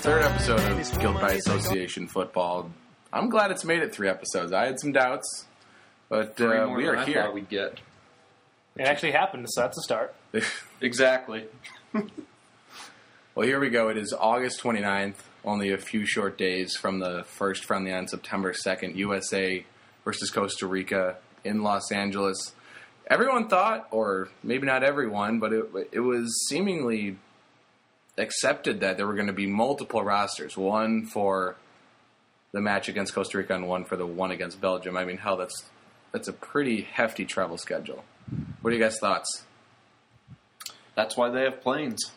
third episode of Guilt by Association Football. I'm glad it's made it 3 episodes. I had some doubts, but we are here. I thought we'd get. It actually happened, so that's a start. Exactly. Well, here we go. It is August 29th, only a few short days from the first friendly on September 2nd, USA versus Costa Rica in Los Angeles. Everyone thought, or maybe not everyone, but it was seemingly accepted that there were going to be multiple rosters, one for the match against Costa Rica and one for the one against Belgium. I mean, hell, that's a pretty hefty travel schedule. What are you guys' thoughts? That's why they have planes.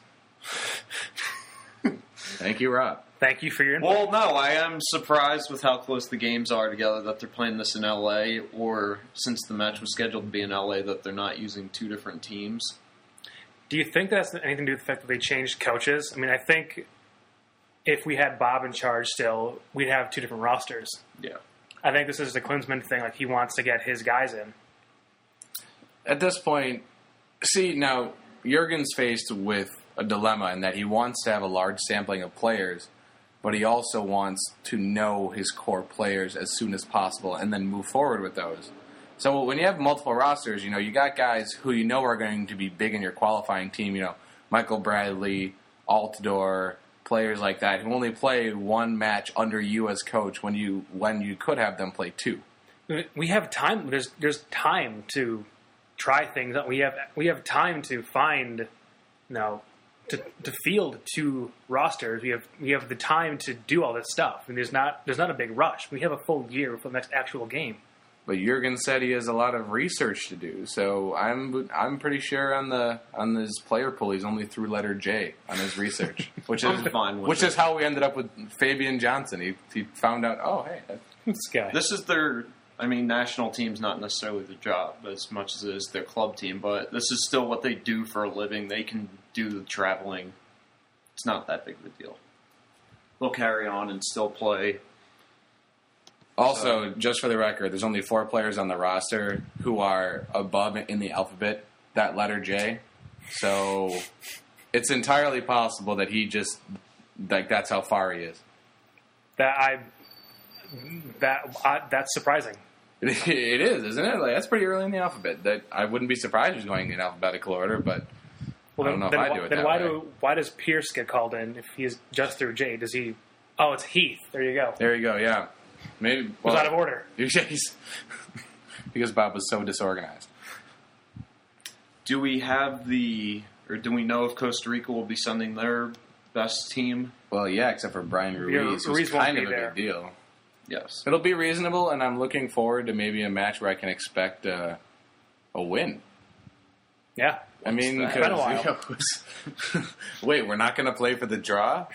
Thank you, Rob. Thank you for your input. Well, no, I am surprised with how close the games are together that they're playing this in L.A., or since the match was scheduled to be in L.A., that they're not using 2 different teams. Do you think that's anything to do with the fact that they changed coaches? I mean, I think if we had Bob in charge still, we'd have 2 different rosters. Yeah. I think this is the Klinsmann thing. Like, he wants to get his guys in. At this point, see, now, Jurgen's faced with a dilemma in that he wants to have a large sampling of players, but he also wants to know his core players as soon as possible and then move forward with those. So when you have multiple rosters, you got guys who you know are going to be big in your qualifying team, Michael Bradley, Altidore, players like that who only play 1 match under you as coach when you could have them play 2. We have time. There's time to try things. We have time to find, to field 2 rosters. We have the time to do all this stuff. And there's not a big rush. We have a full year for the next actual game. But Jurgen said he has a lot of research to do, so I'm pretty sure on his player pool he's only through letter J on his research, which is how we ended up with Fabian Johnson. He found out, oh hey, this guy. This is their. I mean, national team's not necessarily their job as much as it is their club team, but this is still what they do for a living. They can do the traveling. It's not that big of a deal. They'll carry on and still play. Also, just for the record, there's only 4 players on the roster who are above in the alphabet that letter J. So it's entirely possible that he just that's how far he is. That's surprising. It is, isn't it? That's pretty early in the alphabet. That I wouldn't be surprised if he's going in alphabetical order, but I don't know if I do it that way. Why does Pierce get called in if he's just through J? Does he? Oh, it's Heath. There you go. There you go. Yeah, maybe it was out of order. Because Bob was so disorganized. Do we do we know if Costa Rica will be sending their best team? Well, yeah, except for Brian Ruiz, who's kind of a big deal. Yes. It'll be reasonable, and I'm looking forward to maybe a match where I can expect a win. Yeah. I mean, it's been a while. Wait, we're not going to play for the draw?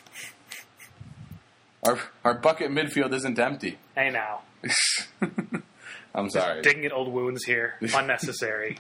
Our bucket midfield isn't empty. Hey, now. I'm sorry. Digging at old wounds here. Unnecessary.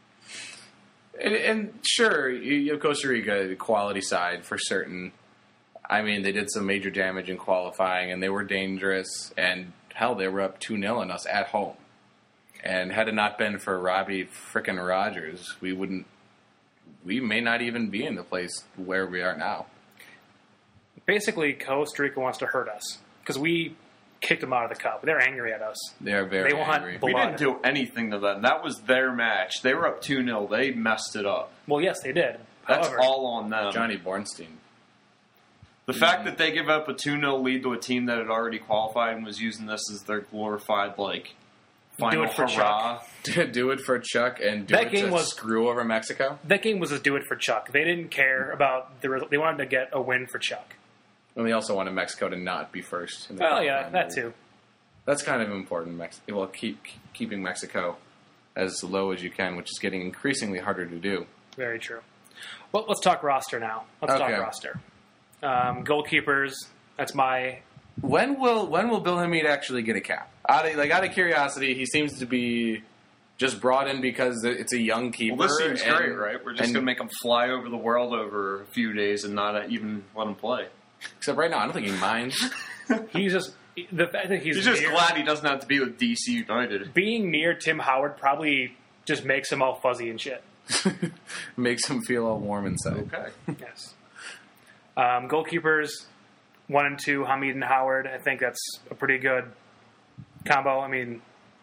and sure, you have Costa Rica, the quality side for certain. I mean, they did some major damage in qualifying, and they were dangerous. And, hell, they were up 2-0 on us at home. And had it not been for Robbie frickin' Rogers, we may not even be in the place where we are now. Basically, Costa Rica wants to hurt us because we kicked them out of the cup. They're angry at us. They're very angry. We didn't do anything to them. That was their match. They were up 2-0. They messed it up. Well, yes, they did. That's However, all on them. Johnny Bornstein. The fact that they give up a 2-0 lead to a team that had already qualified and was using this as their glorified, final hurrah. Do it for Chuck and screw over Mexico? That game was a do it for Chuck. They didn't care about the result. They wanted to get a win for Chuck. And they also wanted Mexico to not be first. Oh, yeah, that too. That's kind of important. Well, keeping Mexico as low as you can, which is getting increasingly harder to do. Very true. Well, let's talk roster now. Let's talk roster. Goalkeepers. That's my. When will Bill Hamid actually get a cap? Out of curiosity, he seems to be just brought in because it's a young keeper. Well, this seems great, right? We're just going to make him fly over the world over a few days and not even let him play. Except right now, I don't think he minds. He's just the fact that he's just glad he doesn't have to be with DC United. Being near Tim Howard probably just makes him all fuzzy and shit. Makes him feel all warm inside. Okay. Yes. Goalkeepers, 1 and 2, Hamid and Howard. I think that's a pretty good combo. I mean,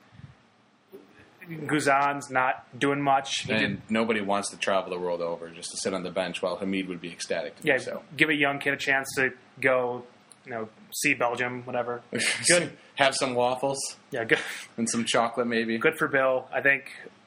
Guzan's not doing much. And nobody wants to travel the world over just to sit on the bench while Hamid would be ecstatic to do so. Give a young kid a chance to go, see Belgium, whatever. Good. Have some waffles. Yeah, good. And some chocolate, maybe. Good for Bill. I think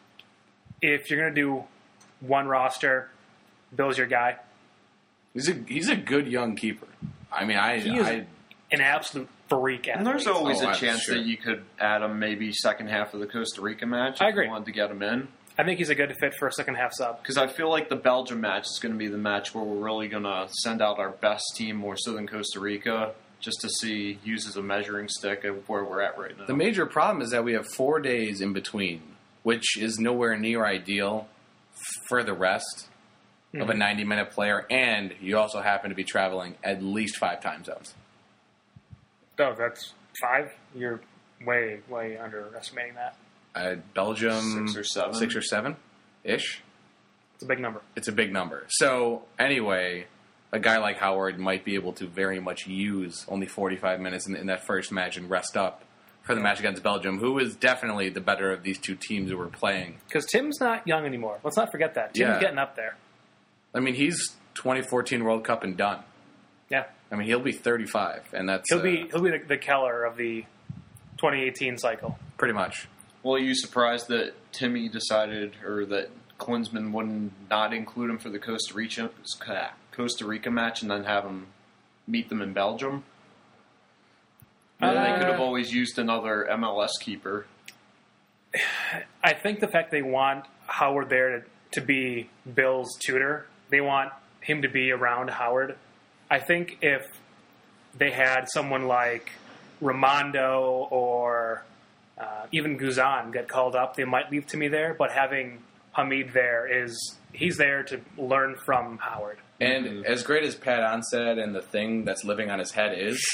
if you're going to do one roster, Bill's your guy. He's a good young keeper. I mean, He is an absolute freak athlete. And there's always a chance sure. that you could add him maybe second half of the Costa Rica match. I if agree. you wanted to get him in. I think he's a good fit for a second half sub. Because I feel like the Belgium match is going to be the match where we're really going to send out our best team more so than Costa Rica, just to use as a measuring stick of where we're at right now. The major problem is that we have 4 days in between, which is nowhere near ideal for the rest of a 90-minute player, and you also happen to be traveling at least 5 time zones. Oh, that's 5? You're way, way underestimating that. Belgium... 6 or 7. 6 or 7-ish. It's a big number. It's a big number. So, anyway, a guy like Howard might be able to very much use only 45 minutes in that first match and rest up for the match against Belgium, who is definitely the better of these two teams that we're playing. Because Tim's not young anymore. Let's not forget that. Tim's getting up there. I mean, he's 2014 World Cup and done. Yeah. I mean, he'll be 35, and that's... He'll be the Keller of the 2018 cycle. Pretty much. Well, are you surprised that Timmy decided, or that Klinsmann wouldn't not include him for the Costa Rica match and then have him meet them in Belgium? They could have always used another MLS keeper. I think the fact they want Howard there to be Bill's tutor, they want him to be around Howard. I think if they had someone like Raimondo or even Guzan get called up, they might leave Timmy there. But having Hamid there he's there to learn from Howard. And as great as Pat Onset and the thing that's living on his head is,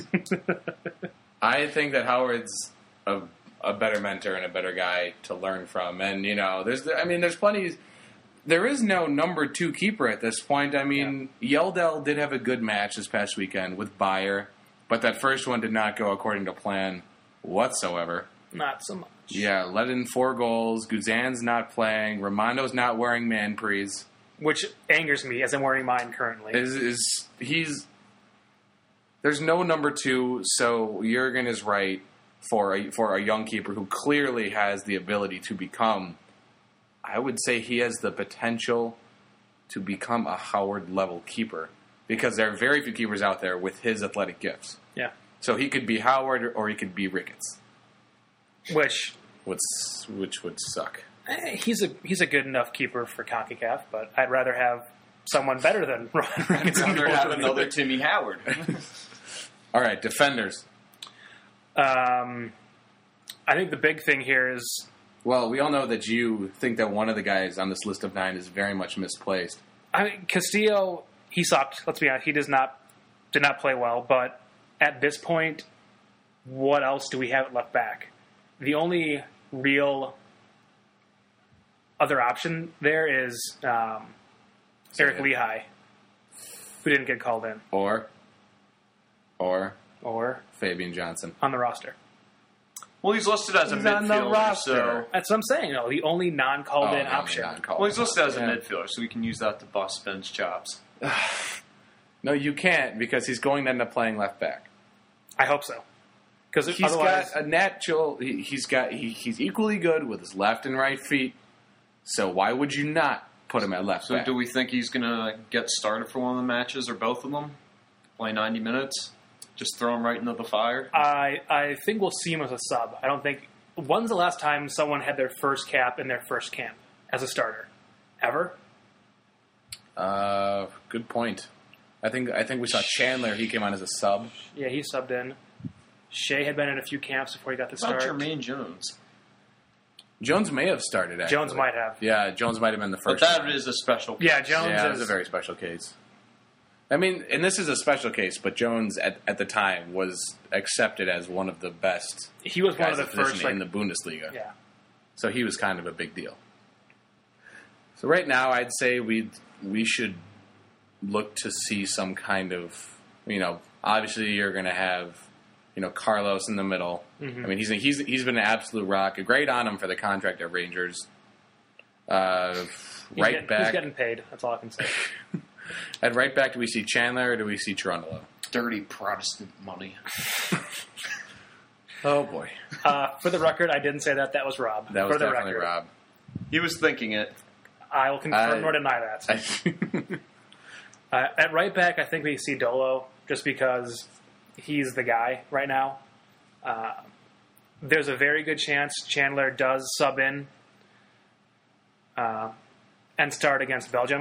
I think that Howard's a better mentor and a better guy to learn from. And, there's plenty... There is no number 2 keeper at this point. I mean, Yeldell did have a good match this past weekend with Bayer, but that first one did not go according to plan whatsoever. Not so much. Yeah, let in 4 goals. Guzan's not playing. Raimondo's not wearing Manprees. Which angers me, as I'm wearing mine currently. There's no number 2, so Jurgen is right for a young keeper who clearly has the ability to become... I would say he has the potential to become a Howard-level keeper because there are very few keepers out there with his athletic gifts. Yeah. So he could be Howard or he could be Ricketts. Which would suck. He's a good enough keeper for CONCACAF, but I'd rather have someone better than Ricketts. I'd rather have another Timmy Howard. All right, defenders. I think the big thing here is... Well, we all know that you think that one of the guys on this list of 9 is very much misplaced. I mean, Castillo, he sucked. Let's be honest. He did not play well. But at this point, what else do we have at left back? The only real other option there is Eric Lehigh, who didn't get called in. Or Fabian Johnson. On the roster. Well, he's listed as a midfielder, so... That's what I'm saying. No, the only non-called-in option. Well, he's listed as a midfielder, so we can use that to bust Ben's chops. No, you can't, because he's going to end up playing left back. I hope so. Because he's got a natural... He's equally good with his left and right feet, so why would you not put him at left back? So do we think he's going to get started for one of the matches, or both of them? Play 90 minutes? Just throw him right into the fire? I think we'll see him as a sub. I don't think... When's the last time someone had their first cap in their first camp as a starter? Ever? Good point. I think we saw Chandler. He came on as a sub. Yeah, he subbed in. Shea had been in a few camps before he got the start. Not Jermaine Jones. Jones may have started, actually. Jones might have. Yeah, Jones might have been the first. But that is a special case. Yeah, Jones is a very special case. I mean, and this is a special case, but Jones at the time was accepted as one of the best. He was one of the first in the Bundesliga. Yeah. So he was kind of a big deal. So right now, I'd say we should look to see some kind of obviously you're going to have, Carlos in the middle. Mm-hmm. I mean, he's been an absolute rock. Great on him for the contract at Rangers. He's getting paid. That's all I can say. At right back, do we see Chandler or do we see Cherundolo? Dirty Protestant money. Oh, boy. For the record, I didn't say that. That was Rob. That was for the definitely record. Rob. He was thinking it. I will confirm nor deny that. At right back, I think we see Dolo just because he's the guy right now. There's a very good chance Chandler does sub in and start against Belgium.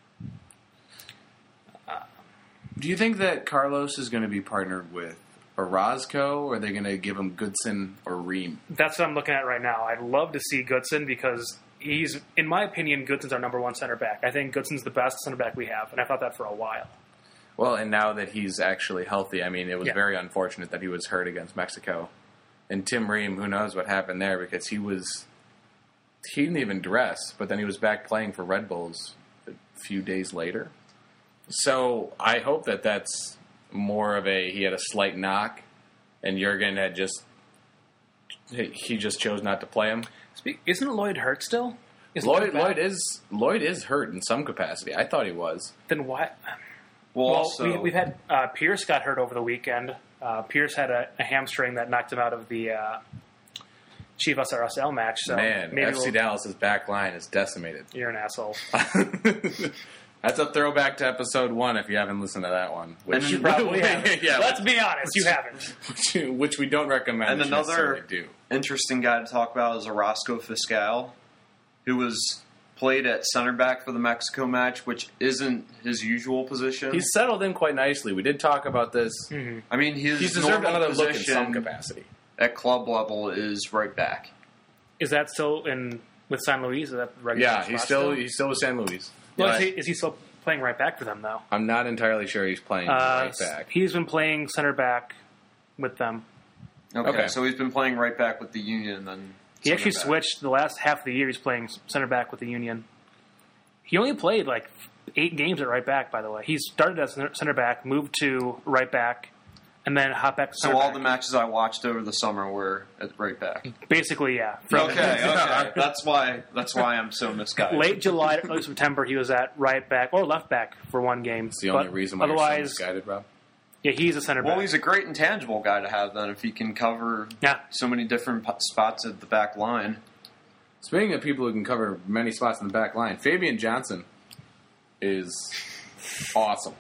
Do you think that Carlos is going to be partnered with Orozco, or are they going to give him Goodson or Ream? That's what I'm looking at right now. I'd love to see Goodson because he's, in my opinion, Goodson's our number one center back. I think Goodson's the best center back we have, and I thought that for a while. Well, and now that he's actually healthy, I mean, it was very unfortunate that he was hurt against Mexico. And Tim Ream, who knows what happened there, because he didn't even dress, but then he was back playing for Red Bulls a few days later. So I hope that that's more of he had a slight knock, and Jurgen had he just chose not to play him. Isn't Lloyd hurt still? Lloyd is hurt in some capacity. I thought he was. Then why? Well, we've had Pierce got hurt over the weekend. Pierce had a hamstring that knocked him out of the Chivas RSL match. So man, maybe FC Dallas's back line is decimated. You're an asshole. That's a throwback to episode 1 if you haven't listened to that one. Which you probably haven't. Yeah, let's be honest, you haven't. Which we don't recommend. And another interesting guy to talk about is Orozco Fiscal, who played at center back for the Mexico match, which isn't his usual position. He's settled in quite nicely. We did talk about this. Mm-hmm. I mean, he's deserved another look in some capacity. At club level is right back. Is that still with San Luis? Is that the regular Yeah, he's still with San Luis. Well, is he still playing right back for them, though? I'm not entirely sure he's playing right back. He's been playing center back with them. Okay, so he's been playing right back with the Union, and then he actually switched the last half of the year. He's playing center back with the Union. He only played 8 games at right back, by the way. He started as center back, moved to right back, and then hopped back to center back. So all the matches I watched over the summer were at right back? Basically, yeah. Okay. That's why I'm so misguided. Late July, early September, he was at right back or left back for one game. It's the only reason why you're so misguided, Rob. Yeah, he's a center back. Well, he's a great intangible guy to have then if he can cover so many different spots at the back line. Speaking of people who can cover many spots in the back line, Fabian Johnson is awesome.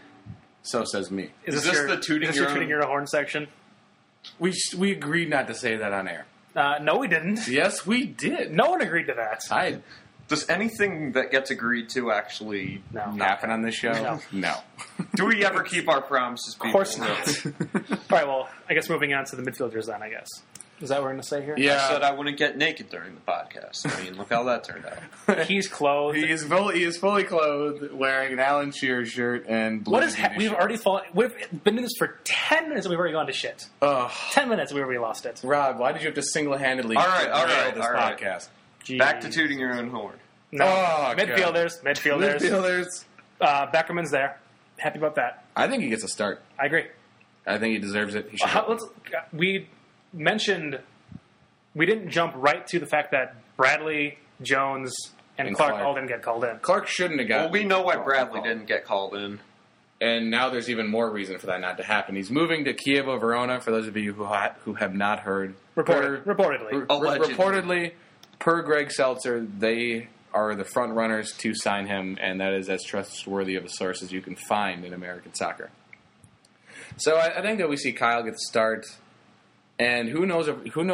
So says me. Is this the tooting your horn section? We agreed not to say that on air. No, we didn't. Yes, we did. No one agreed to that. Does anything that gets agreed to actually happen on this show? No. Do we ever keep our promises? Of course not. All right, well, I guess moving on to the midfielders then, I guess. Is that what we're going to say here? Yeah. I said I wouldn't get naked during the podcast. I mean, look how that turned out. He's clothed. He is fully clothed, wearing an Alan Shearer shirt and blue. We've already fallen. We've been in this for 10 minutes and we've already gone to shit. 10 minutes and we've already lost it. Rob, why did you have to single-handedly all right, this podcast? Jeez. Back to tooting your own horn. No. Midfielders. Beckerman's there. Happy about that. I think he gets a start. I agree. I think he deserves it. He should. We mentioned we didn't jump right to the fact that Bradley, Jones, and Clark all didn't get called in. Clark shouldn't have gotten. Well, we know why Bradley didn't get called in. And now there's even more reason for that not to happen. He's moving to Chievo Verona, for those of you who have not heard. Reportedly, per Greg Seltzer, they are the front runners to sign him, and that is as trustworthy of a source as you can find in American soccer. So I think that we see Kyle get the start. And who knows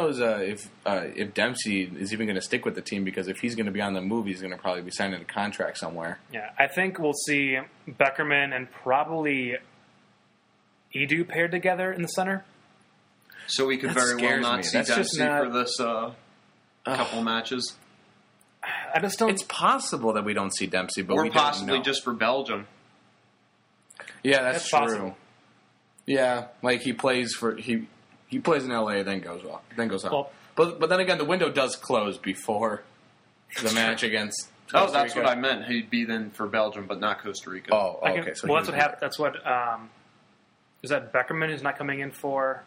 if Dempsey is even going to stick with the team, because if he's going to be on the move, he's going to probably be signing a contract somewhere. Yeah, I think we'll see Beckerman and probably Edu paired together in the center. So we could very well not see Dempsey for this couple matches. I just don't. It's possible that we don't see Dempsey, but we possibly don't know. Just for Belgium. Yeah, that's true. Possible. Yeah, like he plays in LA, then goes on. Well, but then again, the window does close before the match against Costa that's Rica. what I meant. He'd be then for Belgium, but not Costa Rica. Oh, okay. So that's what happened. That's what Is that Beckerman who's not coming in for?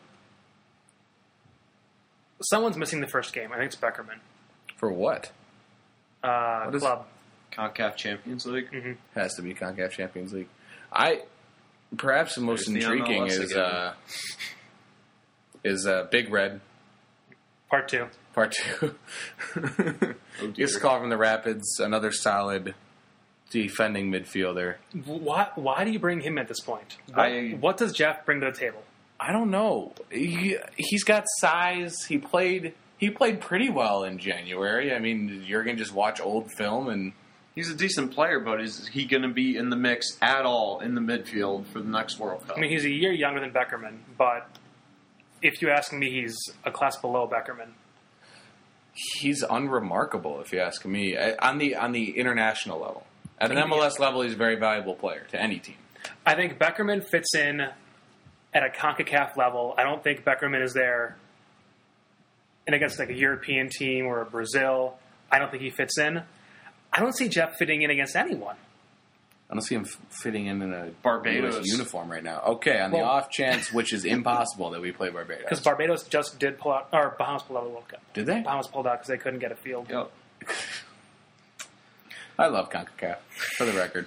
Someone's missing the first game. I think it's Beckerman. For what? What is- Club. CONCACAF Champions League. Mm-hmm. Has to be CONCACAF Champions League. Perhaps the most There's the intriguing MLS is Big Red Part 2. Part 2. Gets a call from the Rapids. Another solid defending midfielder. Why do you bring him at this point? What does Jeff bring to the table? I don't know. He's got size. He played pretty well in January. I mean, you're going to just watch old film and... He's a decent player, but is he going to be in the mix at all in the midfield for the next World Cup? I mean, he's a year younger than Beckerman, but if you ask me, he's a class below Beckerman. He's unremarkable, if you ask me, on the international level. At an MLS level, he's a very valuable player to any team. I think Beckerman fits in at a CONCACAF level. I don't think Beckerman is there and against like a European team or a Brazil. I don't think he fits in. I don't see Jeff fitting in against anyone. I don't see him fitting in a Barbados US uniform right now. Okay, on the off chance, which is impossible, that we play Barbados. Because Barbados just did pull out, or Bahamas pulled out of the World Cup. Did they? Bahamas pulled out because they couldn't get a field. Yep. I love CONCACAF, for the record.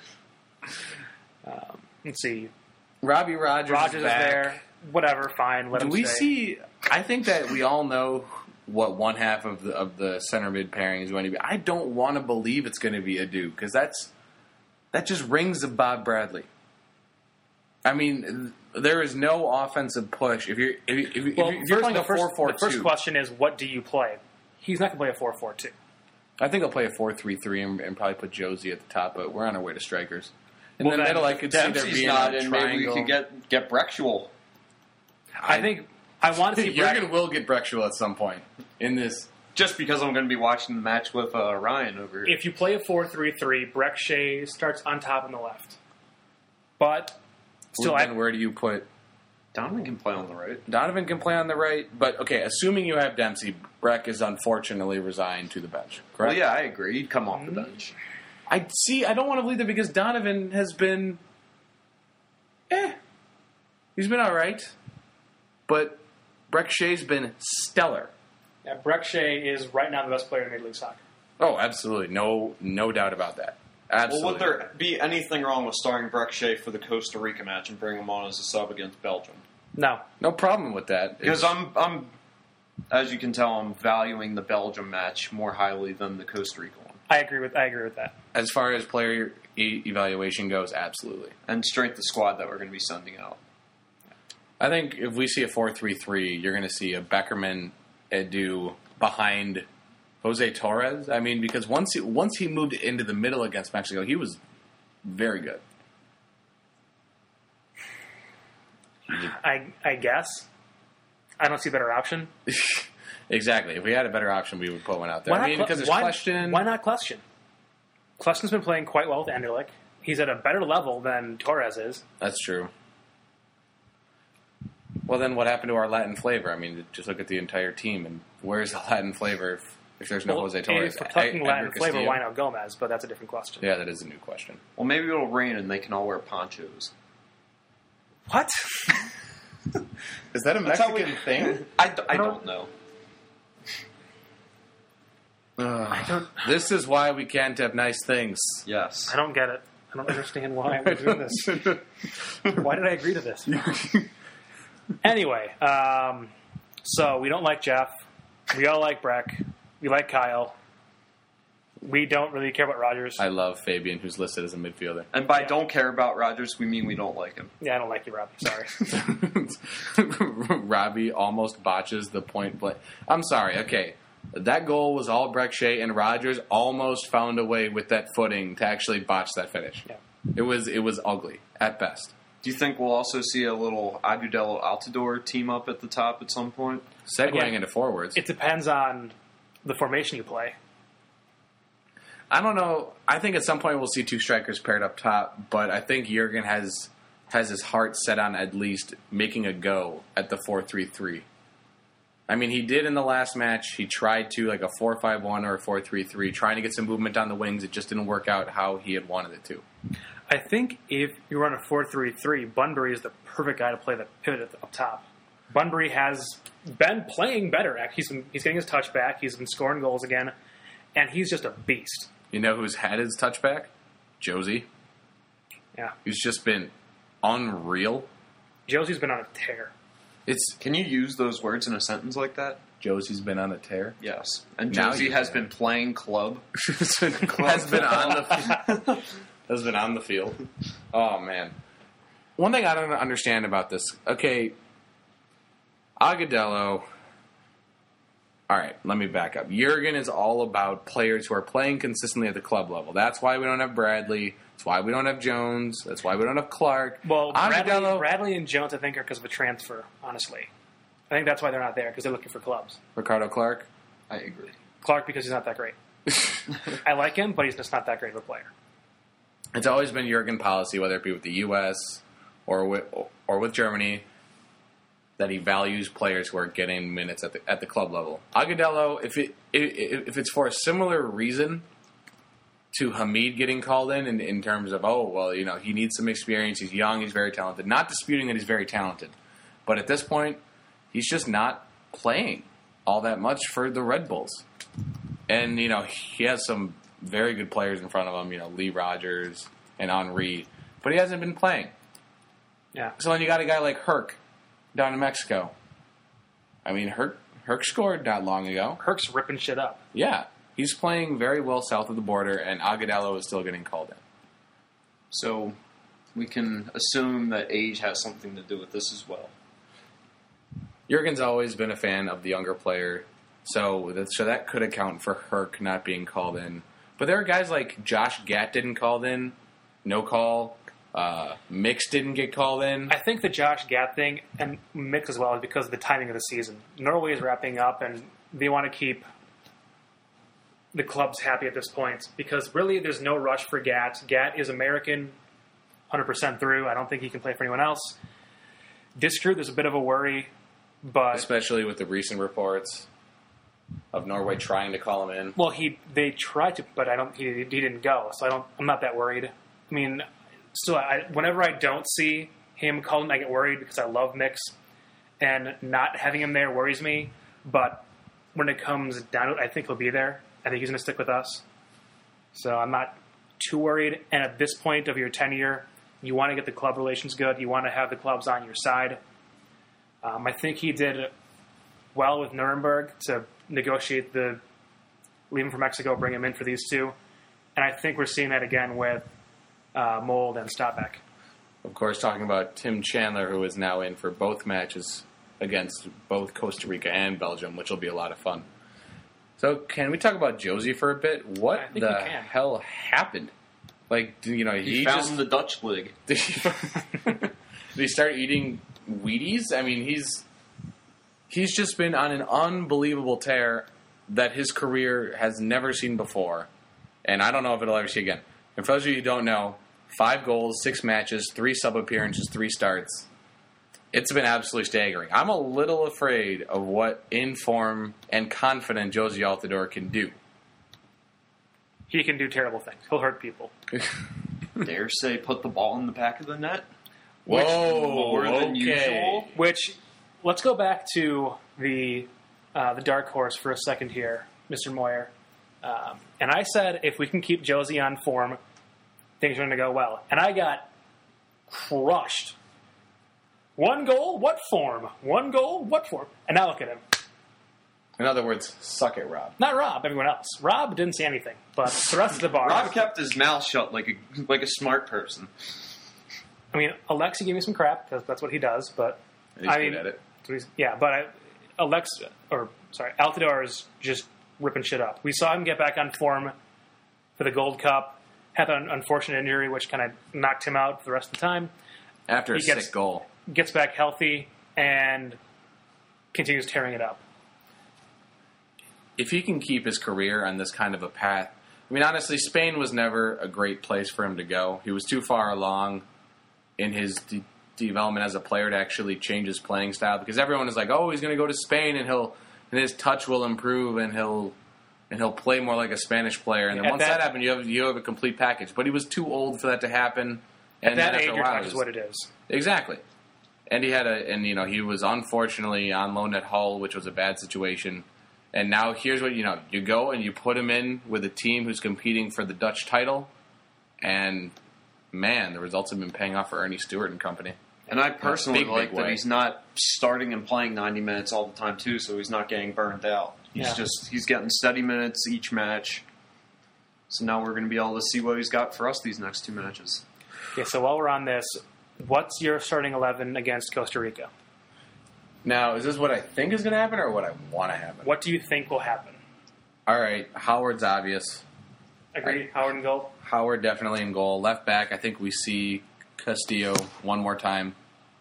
Let's see. Robbie Rogers is back. there. Whatever, fine. Let Do him we stay. see... I think that we all know what one half of the center mid pairing is going to be. I don't want to believe it's going to be Adu, because that just rings of Bob Bradley. I mean, there is no offensive push. If you're playing a 4-4-2... The first question is, what do you play? He's not going to play a 4-4-2. I think I'll play a 4-3-3 and probably put Josie at the top, but we're on our way to strikers. In the then middle, I could see there Dempsey's being not a in. Maybe we triangle. could get Brexuel. I think I want to see Jurgen will get Brexuel at some point in this. Just because I'm going to be watching the match with Ryan over here. If you play a 4-3-3, Breck Shea starts on top on the left. But still, Then where do you put... Donovan can play on the right. Donovan can play on the right, but okay, assuming you have Dempsey, Breck is unfortunately resigned to the bench, correct? Well, yeah, I agree. He'd come off the bench. I don't want to believe that because Donovan has been... He's been all right, but Breck Shea's been stellar. yeah, Breck Shea is right now the best player in Major League Soccer. Oh, absolutely. No doubt about that. Absolutely. Well, would there be anything wrong with starting Breck Shea for the Costa Rica match and bring him on as a sub against Belgium? No. No problem with that. Because I'm, as you can tell, I'm valuing the Belgium match more highly than the Costa Rica one. I agree with that. As far as player evaluation goes, absolutely. And strength of squad that we're going to be sending out. I think if we see a 4-3-3, you're going to see a Beckerman, Edu behind Jose Torres. I mean, because once he moved into the middle against Mexico, he was very good. I guess. I don't see a better option. Exactly. If we had a better option, we would put one out there. I mean, because there's question. Why not Question? Question's been playing quite well with Anderlecht. He's at a better level than Torres is. That's true. Well, then what happened to our Latin flavor? I mean, just look at the entire team, and where's the Latin flavor if there's no Jose Torres? If we're talking Latin Edgar flavor, Castillo? why not Gomez? But that's a different question. Yeah, that is a new question. Well, maybe it'll rain and they can all wear ponchos. What? Is that a That's how Mexican thing? I don't know. This is why we can't have nice things. Yes. I don't get it. I don't understand why we're doing this. Why did I agree to this? Anyway, so we don't like Jeff. We all like Breck. We like Kyle. We don't really care about Rogers. I love Fabian, who's listed as a midfielder. And by don't care about Rogers, we mean we don't like him. Yeah, I don't like you, Robbie. Sorry. Robbie almost botches the point play. I'm sorry. Okay. That goal was all Breck Shea, and Rogers almost found a way with that footing to actually botch that finish. Yeah. It was ugly at best. Do you think we'll also see a little Agudelo Altidore team up at the top at some point? Segueing Again, into forwards. It depends on the formation you play. I don't know. I think at some point we'll see two strikers paired up top, but I think Jurgen has his heart set on at least making a go at the 4-3-3. I mean, he did in the last match. He tried to, like a 4-5-1 or a 4-3-3, trying to get some movement on the wings. It just didn't work out how he had wanted it to. I think if you run a 4-3-3, Bunbury is the perfect guy to play the pivot up top. Bunbury has been playing better. He's getting his touch back. He's been scoring goals again, and he's just a beast. You know who's had his touch back? Josie. Yeah, He's just been unreal. Josie's been on a tear. Can you use those words in a sentence like that? Josie's been on a tear. Yes. And Now Josie you has can. been playing club. has been on the field. Oh man. One thing I don't understand about this. Okay, Agudelo. All right, let me back up. Jurgen is all about players who are playing consistently at the club level. That's why we don't have Bradley. That's why we don't have Jones. That's why we don't have Clark. Well, Agudelo, Bradley and Jones, I think, are because of a transfer, honestly. I think that's why they're not there, because they're looking for clubs. Ricardo Clark. I agree. Clark, because he's not that great. I like him, but he's just not that great of a player. It's always been Jurgen policy, whether it be with the U.S. or with Germany, that he values players who are getting minutes at the club level. Agudelo, if it's for a similar reason to Hamid getting called in terms of, he needs some experience, he's young, he's very talented. Not disputing that he's very talented, but at this point, he's just not playing all that much for the Red Bulls. And, he has some very good players in front of him, Lee Rogers and Henry, but he hasn't been playing. Yeah. So then you got a guy like Herc down in Mexico. I mean, Herc scored not long ago. Herc's ripping shit up. Yeah. He's playing very well south of the border, and Agudelo is still getting called in. So we can assume that age has something to do with this as well. Jurgen's always been a fan of the younger player, so that could account for Herc not being called in. But there are guys like Josh Gatt didn't called in, no call. Mix didn't get called in. I think the Josh Gatt thing, and Mix as well, is because of the timing of the season. Norway is wrapping up, and they want to keep the clubs happy at this point, because really there's no rush for Gatt. Gatt is American, 100% through. I don't think he can play for anyone else. Diskerud, there's a bit of a worry, but Especially with the recent reports of Norway trying to call him in. well, they tried to, but he didn't go, so I'm not that worried. I mean, still, whenever I don't see him called in, I get worried because I love Mix, and not having him there worries me. But when it comes down to it, I think he'll be there. I think he's going to stick with us. So I'm not too worried. And at this point of your tenure, you want to get the club relations good. You want to have the clubs on your side. I think he did well with Nuremberg to negotiate the leave him for Mexico, bring him in for these two. And I think we're seeing that again with Mold and Stopbeck. Of course, talking about Tim Chandler, who is now in for both matches against both Costa Rica and Belgium, which will be a lot of fun. So, can we talk about Josie for a bit? What I think the we can. hell happened? Like, He found the Dutch league. Did he start eating Wheaties? I mean, he's just been on an unbelievable tear that his career has never seen before, and I don't know if it'll ever see again. And for those of you who don't know, 5 goals, 6 matches, 3 sub appearances, 3 starts. It's been absolutely staggering. I'm a little afraid of what in-form and confident Josie Altidore can do. He can do terrible things. He'll hurt people. Dare say put the ball in the back of the net? Whoa, More than usual. Which, let's go back to the dark horse for a second here, Mr. Moyer. And I said if we can keep Josie on form, things are going to go well. And I got crushed. 1 goal, what form? 1 goal, what form? And now look at him. In other words, suck it, Rob. Not Rob, everyone else. Rob didn't say anything, but the rest of the bar. Rob kept his mouth shut like a smart person. I mean, Alexi gave me some crap because that's what he does, but He's good at it. Yeah, but Altidore is just ripping shit up. We saw him get back on form for the Gold Cup. Had an unfortunate injury, which kind of knocked him out for the rest of the time. After a sick goal. Gets back healthy and continues tearing it up. If he can keep his career on this kind of a path, I mean, honestly, Spain was never a great place for him to go. He was too far along in his development as a player to actually change his playing style, because everyone is like, oh, he's going to go to Spain and his touch will improve and he'll and he'll play more like a Spanish player. And then once that happened, you have a complete package. But he was too old for that to happen. And at that age, your touch is what it is. Exactly. And he was unfortunately on loan at Hull, which was a bad situation. And now here's what, you go and you put him in with a team who's competing for the Dutch title. And, man, the results have been paying off for Ernie Stewart and company. And I personally like that he's not starting and playing 90 minutes all the time, too, so he's not getting burned out. He's getting steady minutes each match. So now we're going to be able to see what he's got for us these next 2 matches. Okay, so while we're on this, what's your starting 11 against Costa Rica? Now, is this what I think is going to happen or what I want to happen? What do you think will happen? All right, Howard's obvious. Agreed. Howard in goal? Howard definitely in goal. Left back, I think we see Castillo one more time.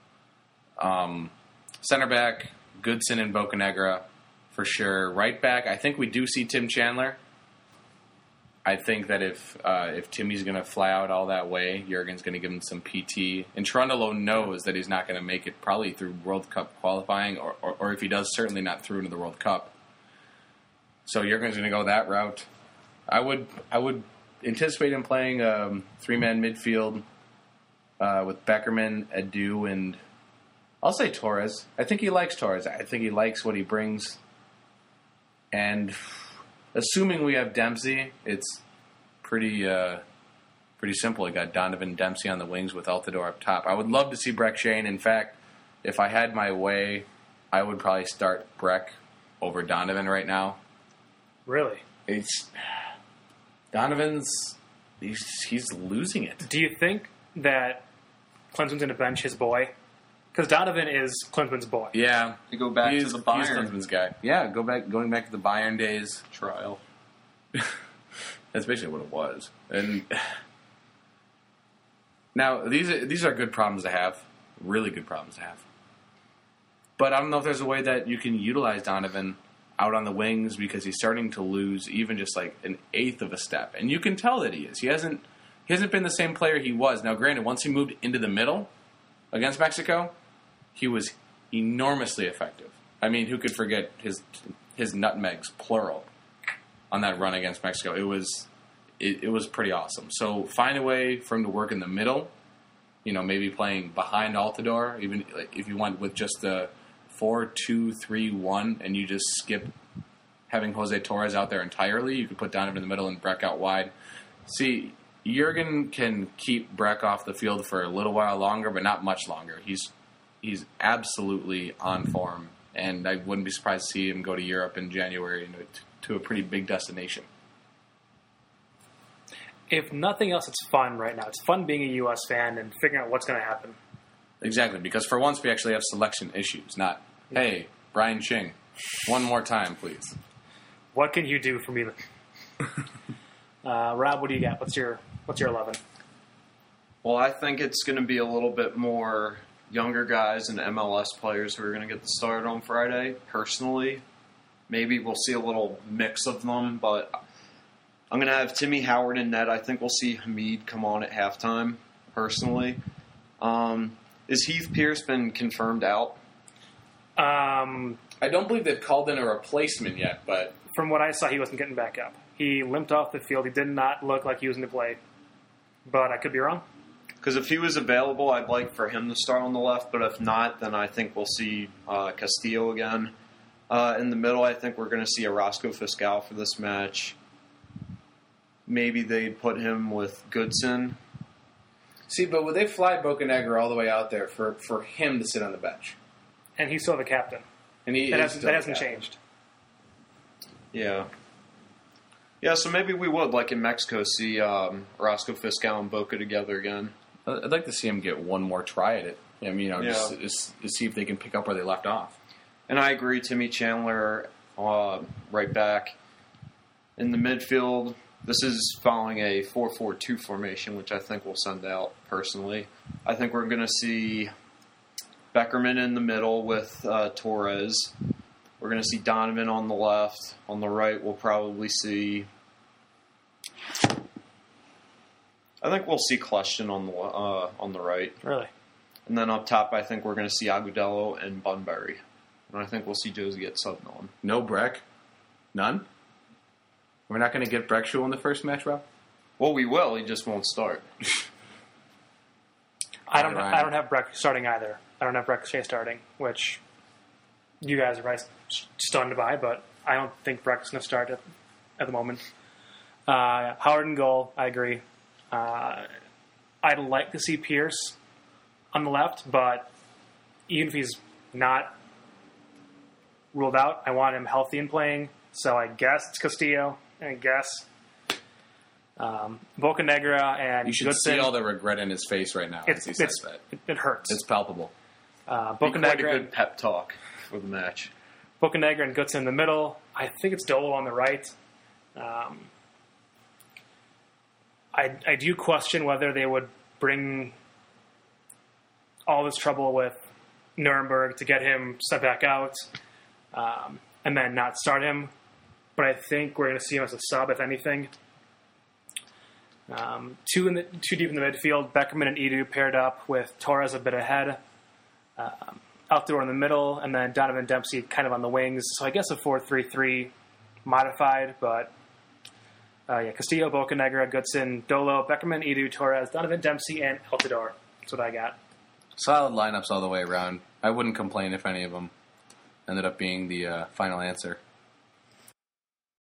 Center back, Goodson and Bocanegra for sure. Right back, I think we do see Tim Chandler. I think that if Timmy's going to fly out all that way, Jurgen's going to give him some PT. And Trundle knows that he's not going to make it probably through World Cup qualifying, or if he does, certainly not through into the World Cup. So Jurgen's going to go that route. I would anticipate him playing 3-man midfield with Beckerman, Edu, and I'll say Torres. I think he likes Torres. I think he likes what he brings. And assuming we have Dempsey, it's pretty simple. You got Donovan Dempsey on the wings with Altidore up top. I would love to see Breck Shane. In fact, if I had my way, I would probably start Breck over Donovan right now. Really? Donovan's he's losing it. Do you think that Klinsmann's going to bench his boy? Because Donovan is Klinsmann's boy. Yeah. You go back to the Bayern. He's Klinsmann's guy. Yeah, going back to the Bayern days. Trial. That's basically what it was. And now, these are good problems to have. Really good problems to have. But I don't know if there's a way that you can utilize Donovan out on the wings because he's starting to lose even just like an eighth of a step. And you can tell that he is. He hasn't been the same player he was. Now, granted, once he moved into the middle against Mexico, he was enormously effective. I mean, who could forget his nutmegs, plural, on that run against Mexico? It was pretty awesome. So find a way for him to work in the middle, maybe playing behind Altidore, even if you went with just the 4-2-3-1 and you just skip having Jose Torres out there entirely. You could put Donovan in the middle and Breck out wide. See, Jurgen can keep Breck off the field for a little while longer, but not much longer. He's absolutely on form, and I wouldn't be surprised to see him go to Europe in January to a pretty big destination. If nothing else, it's fun right now. It's fun being a U.S. fan and figuring out what's going to happen. Exactly, because for once we actually have selection issues, not, hey, Brian Ching, one more time, please. What can you do for me? Rob, what do you got? What's your 11? Well, I think it's going to be a little bit more younger guys and MLS players who are going to get the start on Friday, personally. Maybe we'll see a little mix of them, but I'm going to have Timmy Howard in net. I think we'll see Hamid come on at halftime, personally. Is Heath Pierce been confirmed out? I don't believe they've called in a replacement yet, but from what I saw, he wasn't getting back up. He limped off the field. He did not look like he was going to play, but I could be wrong. Because if he was available, I'd like for him to start on the left, but if not, then I think we'll see Castillo again. In the middle, I think we're going to see a Roscoe Fiscal for this match. Maybe they'd put him with Goodson. See, but would they fly Bocanegra all the way out there for him to sit on the bench? And he's still the captain. And that hasn't changed. Yeah. Yeah, so maybe we would, like in Mexico, see Roscoe Fiscal and Boca together again. I'd like to see him get one more try at it. I mean, just to see if they can pick up where they left off. And I agree, Timmy Chandler right back. In the midfield, this is following a 4-4-2 formation, which I think we'll send out personally. I think we're going to see Beckerman in the middle with Torres. We're going to see Donovan on the left. On the right, we'll probably see... I think we'll see Kleshton on the right. Really? And then up top, I think we're going to see Agudelo and Bunbury. And I think we'll see Josie get subbed on. No Breck? None? We're not going to get Brexuel in the first match, Rob? Well, we will. He just won't start. I don't have Breck starting either. I don't have Breck Shea starting, which you guys are probably stunned by, but I don't think Breck's going to start at the moment. Howard in goal, I agree. I'd like to see Pierce on the left, but even if he's not ruled out, I want him healthy and playing. So I guess it's Castillo. I guess Bocanegra and You should Goodson. see all the regret in his face right now as he says that. It hurts. It's palpable. Be quite a Bocanegra, good pep talk for the match. Bocanegra and Goodson in the middle. I think it's Dole on the right. I do question whether they would bring all this trouble with Nuremberg to get him sent back out and then not start him. But I think we're going to see him as a sub, if anything. Two deep in the midfield, Beckerman and Edu paired up with Torres a bit ahead. Altidore in the middle, and then Donovan Dempsey kind of on the wings. So I guess a 4-3-3 modified, but Castillo, Bocanegra, Goodson, Dolo, Beckerman, Edu, Torres, Donovan Dempsey, and Altidore. That's what I got. Solid lineups all the way around. I wouldn't complain if any of them ended up being the final answer.